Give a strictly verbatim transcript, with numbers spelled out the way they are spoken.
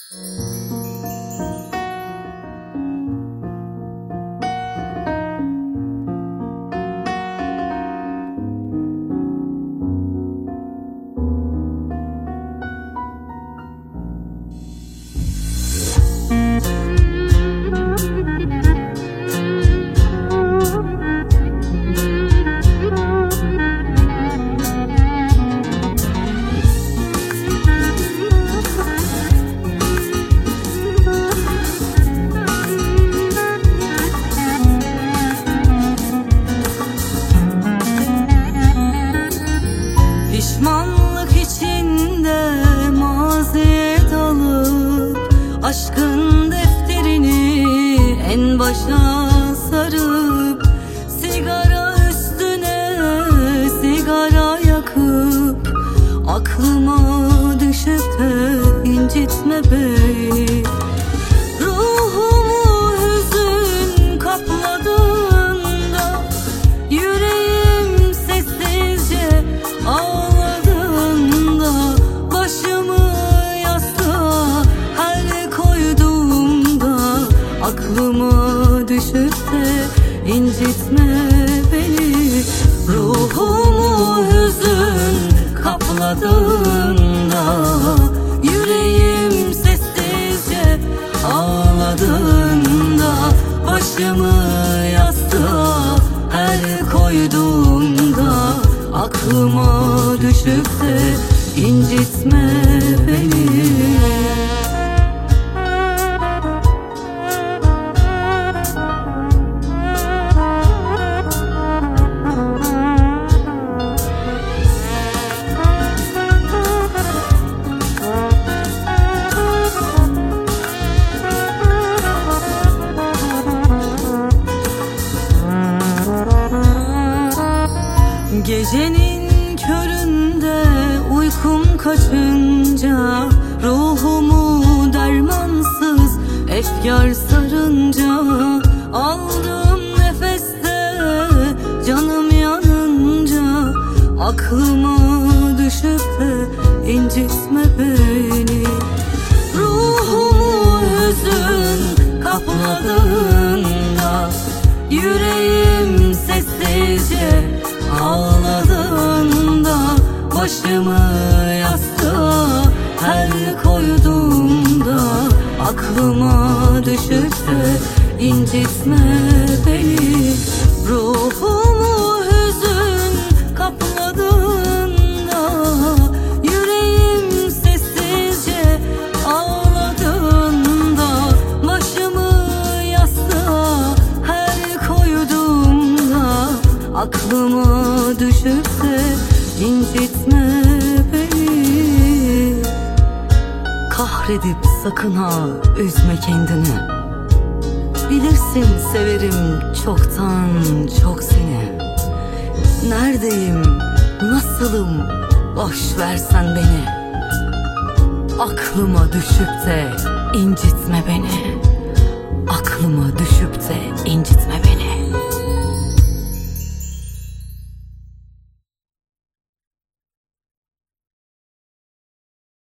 Pişmanlık içinde maziye dalıp aşkın defterini en başa sarıp sigara üstüne sigara yakıp aklıma düşüp de incitme beni. Ruhumu hüzün kapladığında yüreğim sessizce ağladığında başımı yastığa her koyduğumda aklıma düşüp de incitme beni. Ruhumu hüzün kapladığında yüreğim sessizce ağladığında başımı yastığa her koyduğumda aklıma düşüp de incitme beni. Gecenin köründe uykum kaçınca ruhumu dermansız efkar sarınca aldığım nefeste canım yanınca aklıma düşüp de incitme beni. Ruhumu hüzün kapladığında yüreğim sessizce ağladığında başımı yastığa her koyduğumda aklıma düşüp de incitme beni. Ruhumu hüzün kapladığında yüreğim sessizce ağladığında başımı yastığa her koyduğumda aklıma düşüp de incitme beni. Kahredip sakın ha üzme kendini. Bilirsin severim çoktan çok seni. Neredeyim, nasılım, boş versen beni. Aklıma düşüp de incitme beni. Aklıma düşüp de incitme beni.